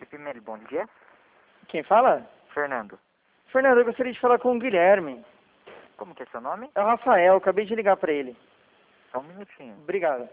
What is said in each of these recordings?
Chip Mail, bom dia. Quem fala? Fernando. Fernando, eu gostaria de falar com o Guilherme. Como que é seu nome? É o Rafael, acabei de ligar pra ele. Só um minutinho. Obrigado.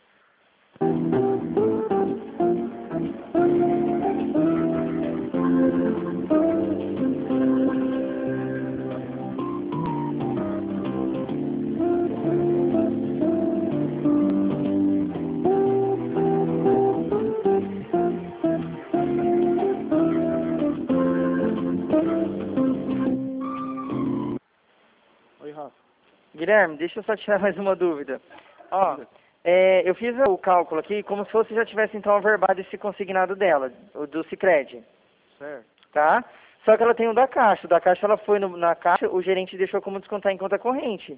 Oi, Rafa. Guilherme, deixa eu só tirar mais uma dúvida. Ó, eu fiz o cálculo aqui como se você já tivesse então averbado esse consignado dela, o do Sicredi, Certo. tá? Só que ela tem o da Caixa. O da Caixa ela foi na Caixa, o gerente deixou como descontar em conta corrente.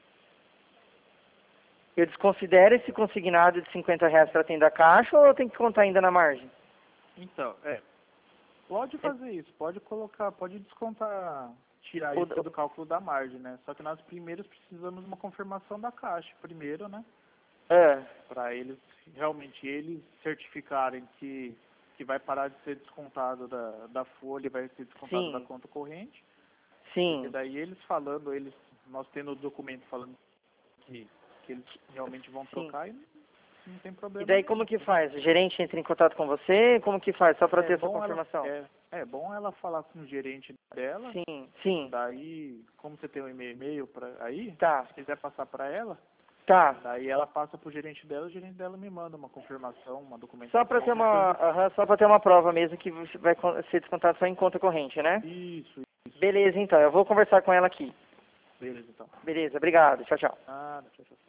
Eu desconsidero esse consignado de R$ 50 que ela tem da Caixa ou eu tenho que contar ainda na margem? Então, pode fazer isso, pode colocar, pode descontar, tirar isso do cálculo da margem, né? Só que nós primeiros precisamos de uma confirmação da Caixa primeiro, né? Para eles, realmente, eles certificarem que vai parar de ser descontado da folha e vai ser descontado Sim. da conta corrente. Sim. E daí nós tendo o documento falando que eles realmente vão trocar e não tem problema. E daí como que faz? O gerente entra em contato com você? Como que faz? Só para ter essa confirmação. É bom ela falar com o gerente dela. Sim, sim. Daí, como você tem um e-mail aí, Tá. se quiser passar para ela, Tá. daí ela passa pro gerente dela, o gerente dela me manda uma confirmação, uma documentação. Só para ter uma prova mesmo que você vai ser descontado só em conta corrente, né? Isso. Beleza, então. Eu vou conversar com ela aqui. Beleza, então. Beleza, obrigado. Tchau, tchau. Nada, tchau, tchau.